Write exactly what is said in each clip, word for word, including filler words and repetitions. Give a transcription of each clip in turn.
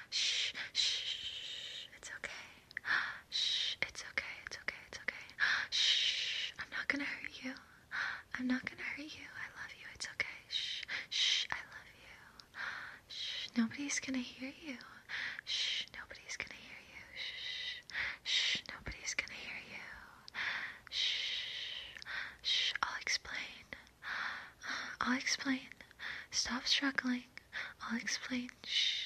Shh, shh, it's okay. Shh, it's okay, it's okay, it's okay. Shh, I'm not gonna hurt you. I'm not gonna hurt you. I love you, it's okay. Shh, shh, I love you. Shh, nobody's gonna hear you. Shh, nobody's gonna hear you. Shh, shh, nobody's gonna hear you. Shh, shh, I'll explain. I'll explain. Stop struggling. I'll explain. Shh.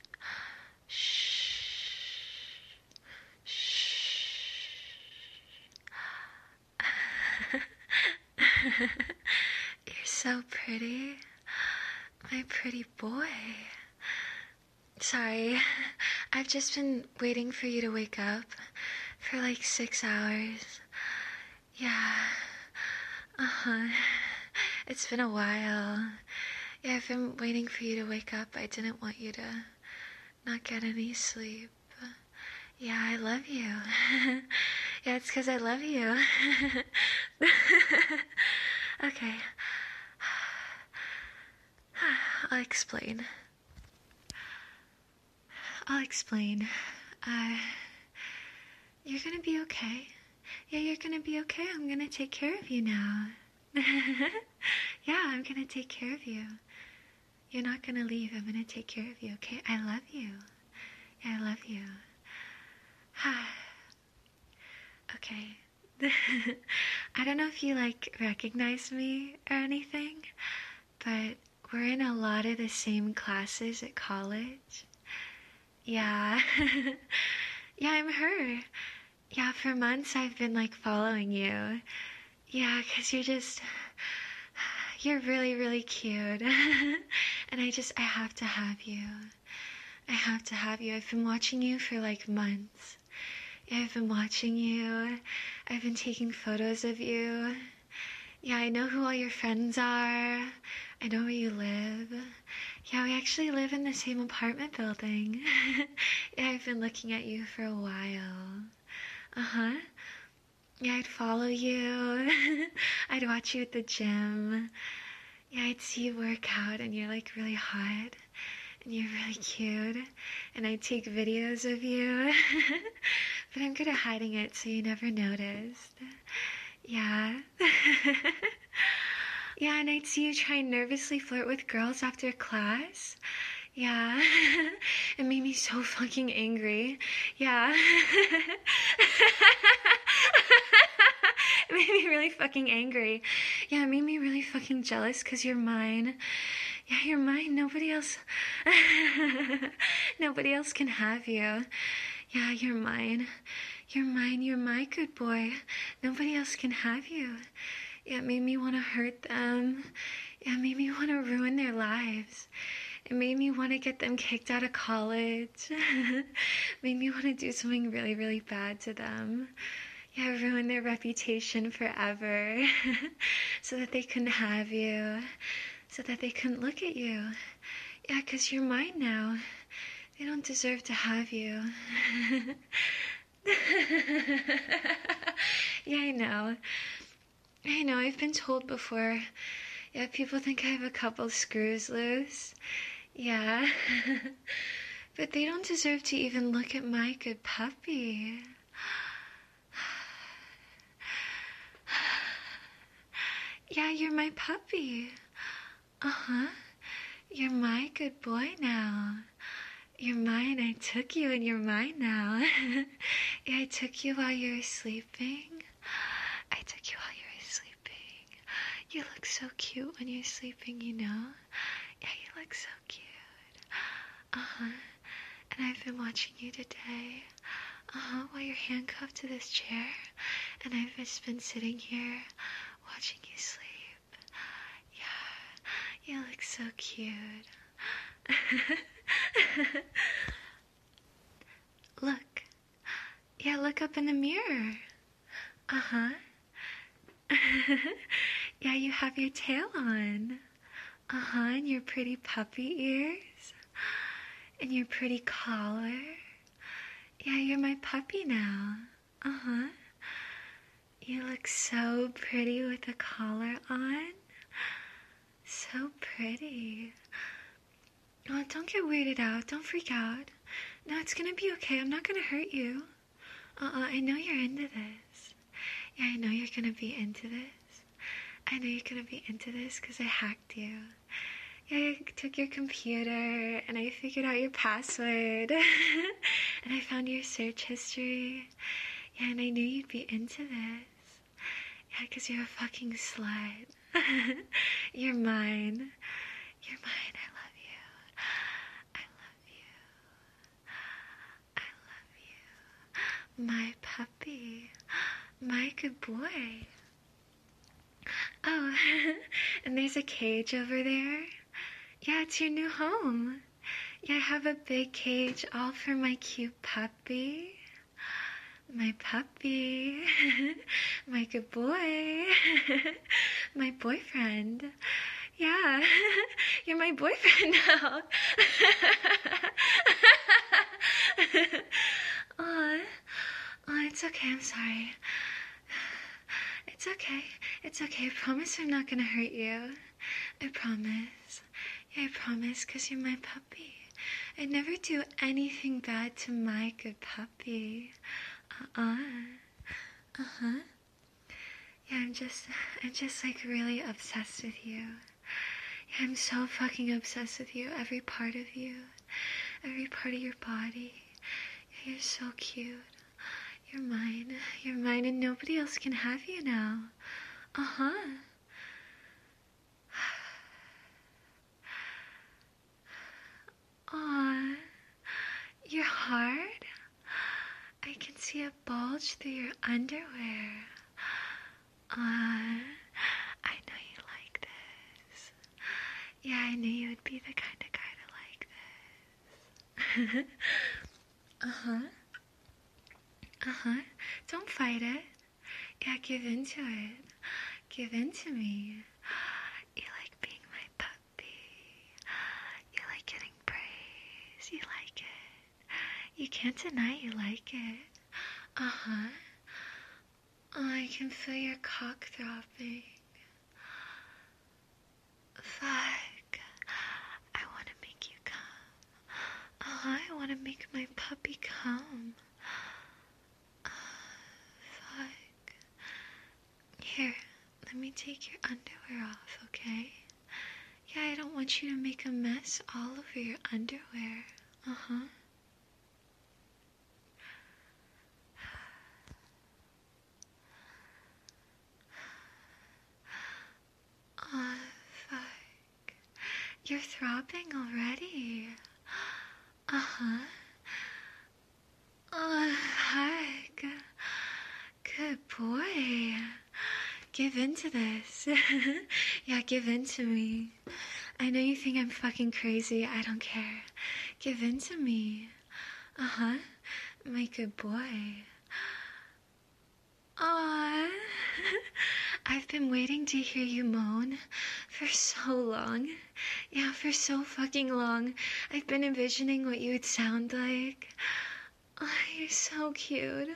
You're so pretty. My pretty boy. Sorry, I've just been waiting for you to wake up for like six hours. Yeah. Uh-huh. It's been a while. Yeah, I've been waiting for you to wake up. I didn't want you to not get any sleep. Yeah, I love you. Yeah, it's because I love you. Okay. I'll explain. I'll explain. Uh, you're gonna be okay. Yeah, you're gonna be okay. I'm gonna take care of you now. Yeah, I'm gonna take care of you. You're not gonna leave. I'm gonna take care of you, okay? I love you. Yeah, I love you. Okay. I don't know if you, like, recognize me or anything, but we're in a lot of the same classes at college. Yeah. Yeah, I'm her. Yeah, for months I've been, like, following you. Yeah, 'cause you're just... You're really, really cute. And I just... I have to have you. I have to have you. I've been watching you for, like, months. Yeah, I've been watching you. I've been taking photos of you. Yeah, I know who all your friends are. I know where you live. Yeah, we actually live in the same apartment building. Yeah, I've been looking at you for a while. Uh-huh. Yeah, I'd follow you. I'd watch you at the gym. Yeah, I'd see you work out and you're like really hot. And you're really cute. And I'd take videos of you. But I'm good at hiding it so you never noticed. Yeah. Yeah, and I'd see you try and nervously flirt with girls after class. Yeah. It made me so fucking angry. Yeah. It made me really fucking angry. Yeah, it made me really fucking jealous because you're mine. Yeah, you're mine. Nobody else... Nobody else can have you. Yeah, you're mine. You're mine. You're my good boy. Nobody else can have you. Yeah, it made me want to hurt them. Yeah, it made me want to ruin their lives. It made me want to get them kicked out of college. It made me want to do something really, really bad to them. Yeah, ruin their reputation forever. So that they couldn't have you. So that they couldn't look at you. Yeah, 'cause you're mine now. They don't deserve to have you. Yeah, I know. I know, I've been told before. Yeah, people think I have a couple screws loose. Yeah. But they don't deserve to even look at my good puppy. Yeah, you're my puppy. Uh-huh. You're my good boy now. You're mine. I took you and you're mine now. Yeah, I took you while you were sleeping. I took you while you were sleeping. You look so cute when you're sleeping, you know? Yeah, you look so cute. Uh-huh. And I've been watching you today. Uh-huh, while you're handcuffed to this chair. And I've just been sitting here watching you sleep. Yeah, you look so cute. Look. Yeah, look up in the mirror. Uh-huh. Yeah, you have your tail on. Uh-huh, and your pretty puppy ears. And your pretty collar. Yeah, you're my puppy now. Uh-huh. You look so pretty with the collar on. So pretty. Oh, don't get weirded out. Don't freak out. No, it's gonna be okay. I'm not gonna hurt you. Uh-uh, I know you're into this. Yeah, I know you're gonna be into this. I know you're gonna be into this because I hacked you. Yeah, I took your computer and I figured out your password. And I found your search history. Yeah, and I knew you'd be into this. Yeah, because you're a fucking slut. You're mine. You're mine. I love you. I love you. I love you. My puppy. My good boy. Oh, and there's a cage over there. Yeah, it's your new home. Yeah, I have a big cage all for my cute puppy. My puppy. My good boy. My boyfriend. Yeah, you're my boyfriend now. Oh, oh, it's okay, I'm sorry. It's okay, it's okay. I promise I'm not gonna hurt you. I promise. Yeah, I promise, because you're my puppy. I'd never do anything bad to my good puppy. Uh-uh. Uh-huh. Yeah, I'm just, I'm just like really obsessed with you. Yeah, I'm so fucking obsessed with you. Every part of you. Every part of your body. Yeah, you're so cute. You're mine. You're mine and nobody else can have you now. Uh-huh. Aw, you're hard. I can see a bulge through your underwear. Aw, I know you like this. Yeah, I knew you would be the kind of guy to like this. Uh-huh. Uh-huh. Don't fight it. Yeah, give into it. Give in to me. You like being my puppy. You like getting praise. You like it. You can't deny you like it. Uh-huh. Oh, I can feel your cock throbbing. Fuck. I want to make you come. Oh, I want to make my puppy come. Oh, fuck. Here, let me take your underwear off, okay? Yeah, I don't want you to make a mess all over your underwear. Uh-huh. Oh, fuck. You're throbbing already. Uh-huh. Oh, fuck. Good boy. Give in to this. Yeah, give in to me. I know you think I'm fucking crazy. I don't care. Give in to me. Uh-huh. My good boy. Aww. I've been waiting to hear you moan for so long. Yeah, for so fucking long. I've been envisioning what you would sound like. Oh, you're so cute.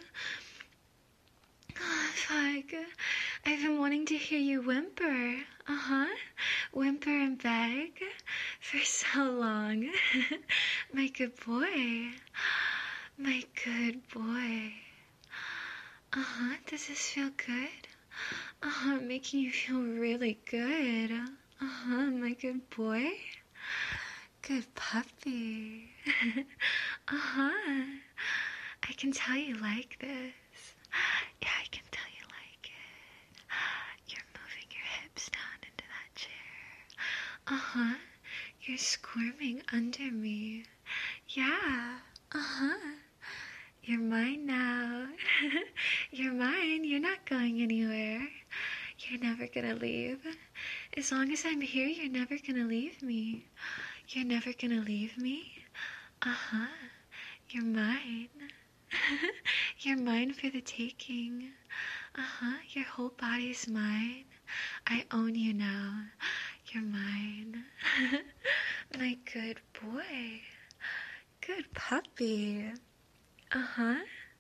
Oh, fuck. I've been wanting to hear you whimper. Uh-huh. Whimper and beg for so long. My good boy. My good boy. Uh-huh. Does this feel good? Uh-huh. Making you feel really good. Uh-huh. My good boy. Good puppy. Uh-huh. I can tell you like this. Yeah, I can tell you like it. You're moving your hips down into that chair. Uh-huh. You're squirming under me. Yeah. Uh-huh. You're mine now. You're mine. You're not going anywhere. You're never gonna leave. As long as I'm here, you're never gonna leave me. You're never gonna leave me. Uh-huh. You're mine. You're mine for the taking. Uh-huh. Your whole body's mine. I own you now. You're mine. My good boy. Good puppy. Uh-huh.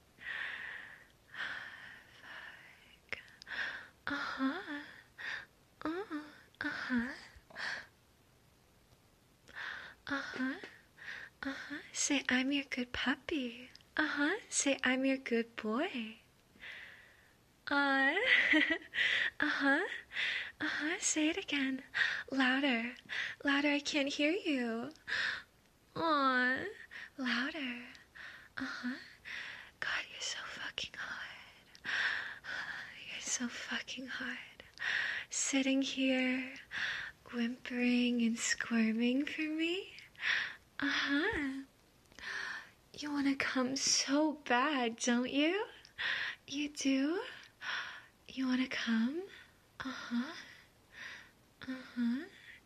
Fuck. Uh-huh. Uh, uh-huh. Uh-huh. Uh-huh. Say, I'm your good puppy. Uh-huh. Say, I'm your good boy. Uh, uh-huh. Uh-huh. Say it again. Louder. Louder, I can't hear you. Aw. Louder. Uh-huh. God, you're so fucking hot. You're so fucking hot. Sitting here, whimpering and squirming for me. Uh-huh. You wanna come so bad, don't you? You do? You wanna come? Uh-huh. Uh-huh.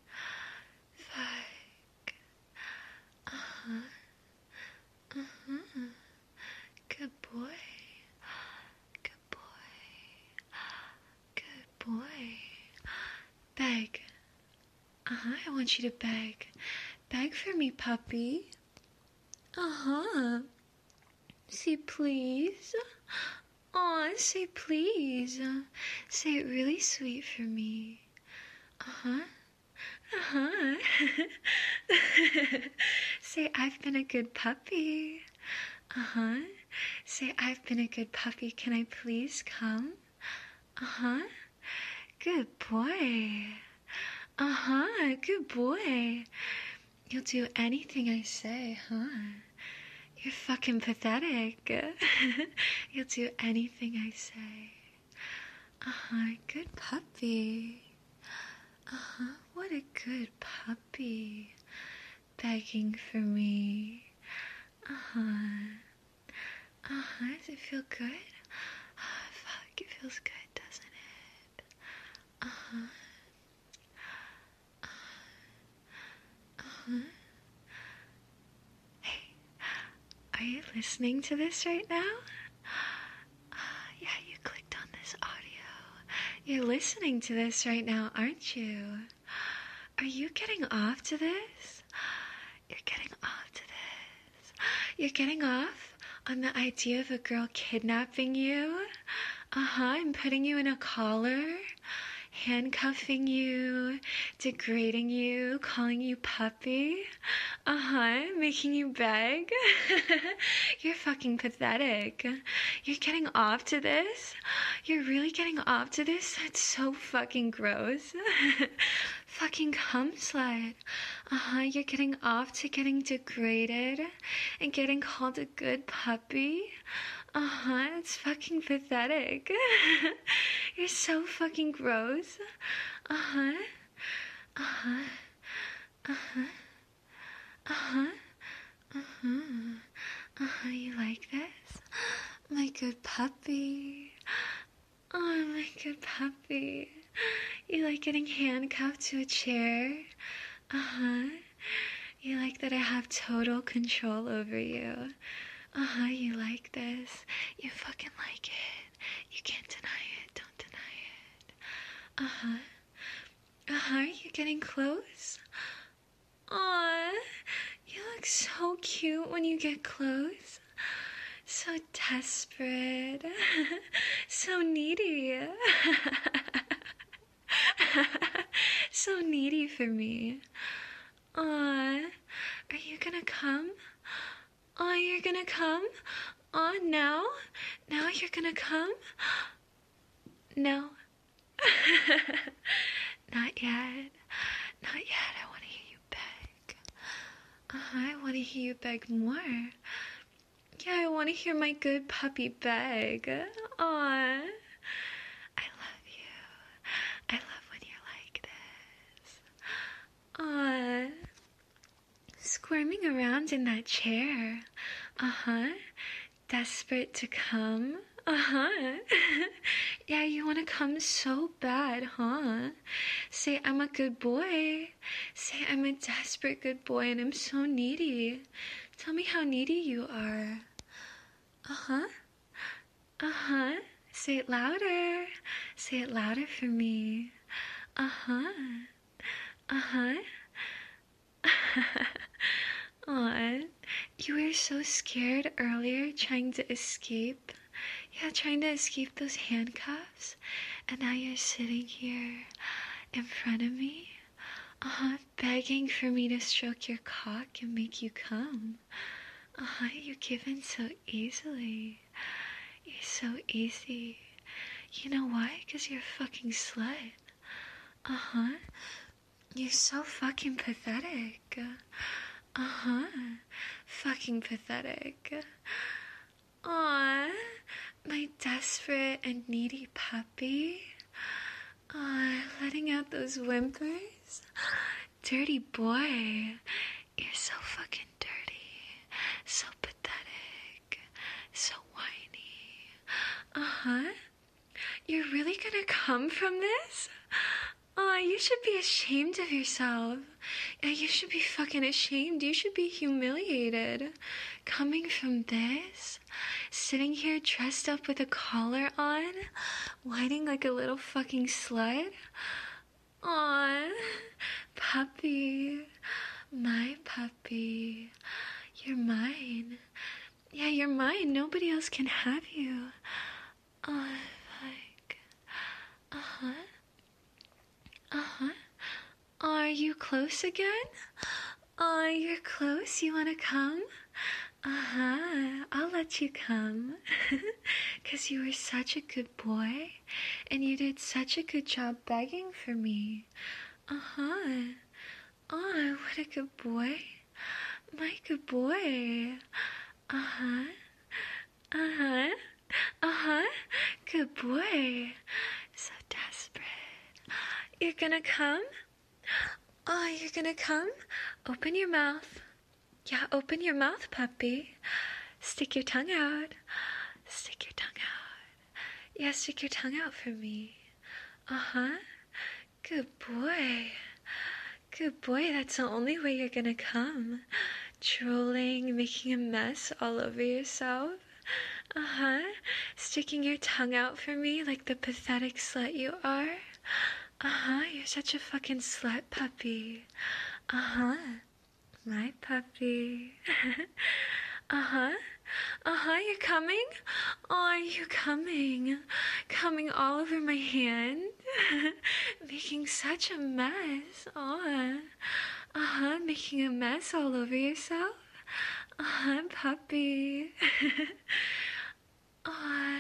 Fuck. Uh-huh. Uh-huh. Good boy. Good boy. Good boy. Beg. Uh-huh, I want you to beg. Beg for me, puppy. Uh-huh. Say please. Aw, say please. Say it really sweet for me. Uh-huh. Uh-huh. Say, I've been a good puppy. Uh-huh. Say, I've been a good puppy. Can I please come? Uh-huh. Good boy. Uh-huh. Good boy. You'll do anything I say, huh? You're fucking pathetic. You'll do anything I say. Uh-huh. Good puppy. Uh-huh. What a good puppy. Begging for me. Uh-huh. Uh-huh. Does it feel good? Oh, fuck, it feels good, doesn't it? Uh-huh. Uh-huh. Hey, are you listening to this right now? Uh, yeah, you clicked on this audio. You're listening to this right now, aren't you? Are you getting off to this? You're getting off to this. You're getting off on the idea of a girl kidnapping you? Uh-huh, and putting you in a collar, handcuffing you, degrading you, calling you puppy. Uh-huh, making you beg. You're fucking pathetic. You're getting off to this? You're really getting off to this? That's so fucking gross. Fucking cum slut. Uh-huh, you're getting off to getting degraded and getting called a good puppy? Uh-huh, it's fucking pathetic. You're so fucking gross. Uh-huh. Uh-huh. Uh-huh. Uh-huh. Uh-huh. Uh-huh, you like this? My good puppy. Oh, my good puppy. You like getting handcuffed to a chair? Uh-huh. You like that I have total control over you? Uh-huh, you like this? You fucking like it. You can't deny it. Don't deny it. Uh-huh. Uh-huh, are you getting close? Aw, you look so cute when you get close. So desperate. So needy. So needy for me. Aw, are you gonna come? Aw, you're gonna come? Aw, now? Now you're gonna come? No. Not yet. Not yet. I want to hear you beg. Uh-huh, I want to hear you beg more. Yeah, I want to hear my good puppy beg. Aw. I love you. I love when you're like this. Aw. Squirming around in that chair. Uh-huh. Desperate to come. Uh-huh. Yeah, you want to come so bad, huh? Say, I'm a good boy. Say, I'm a desperate good boy and I'm so needy. Tell me how needy you are. Uh-huh. Uh-huh. Say it louder. Say it louder for me. Uh-huh. Uh-huh. Aw, you were so scared earlier trying to escape. Yeah, trying to escape those handcuffs. And now you're sitting here in front of me. Uh-huh, begging for me to stroke your cock and make you come. Uh-huh, you're given so easily. You're so easy. You know why? Because you're a fucking slut. Uh-huh. You're so fucking pathetic. Uh-huh. Fucking pathetic. Aw, my desperate and needy puppy. Aw, letting out those whimpers. Dirty boy. You're so fucking dirty. So pathetic. So whiny. Uh-huh. You're really gonna come from this? Aw, you should be ashamed of yourself. Yeah, you should be fucking ashamed. You should be humiliated. Coming from this? Sitting here dressed up with a collar on? Whining like a little fucking slut? Aw, puppy. My puppy. You're mine. Yeah, you're mine. Nobody else can have you. Aw, fuck. Uh-huh. Uh-huh. Are you close again? Aw, you're close. You wanna come? Uh-huh. I'll let you come. Because you were such a good boy. And you did such a good job begging for me. Uh-huh. Oh, what a good boy. My good boy. Uh-huh. Uh-huh. Uh-huh. Good boy. So desperate. You're gonna come? Oh, you're gonna come? Open your mouth. Yeah, open your mouth, puppy. Stick your tongue out. Stick your tongue out. Yeah, stick your tongue out for me. Uh-huh. Good boy. Good boy, that's the only way you're gonna come. Drooling, making a mess all over yourself. Uh-huh. Sticking your tongue out for me like the pathetic slut you are. Uh-huh, you're such a fucking slut puppy. Uh-huh. My puppy. Uh-huh. Uh-huh, you're coming? Oh, are you coming? Coming all over my hand? Making such a mess. Oh. Uh-huh, making a mess all over yourself? Uh-huh, puppy. Oh.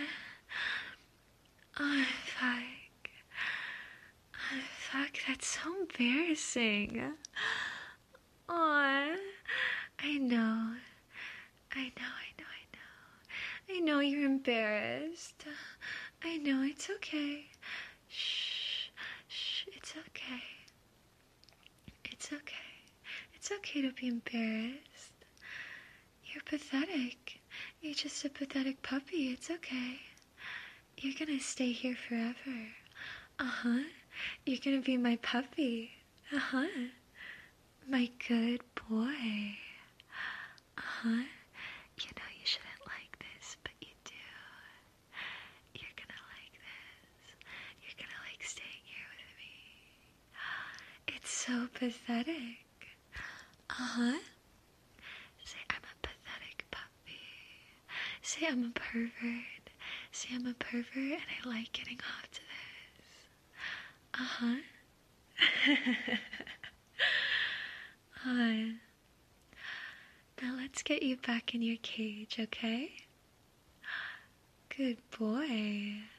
Oh, fuck. Oh, fuck, that's so embarrassing. Aw, I know. I know, I know, I know. I know you're embarrassed. I know, it's okay. Shh, shh, it's okay. It's okay. It's okay to be embarrassed. You're pathetic. You're just a pathetic puppy. It's okay. You're gonna stay here forever. Uh-huh. You're gonna be my puppy. Uh-huh. My good boy. Uh-huh. You know you shouldn't like this, but you do. You're gonna like this. You're gonna like staying here with me. It's so pathetic. Uh-huh. Say I'm a pathetic puppy. Say I'm a pervert. Say I'm a pervert and I like getting off to this. Uh-huh. Hi. Now let's get you back in your cage, okay? Good boy.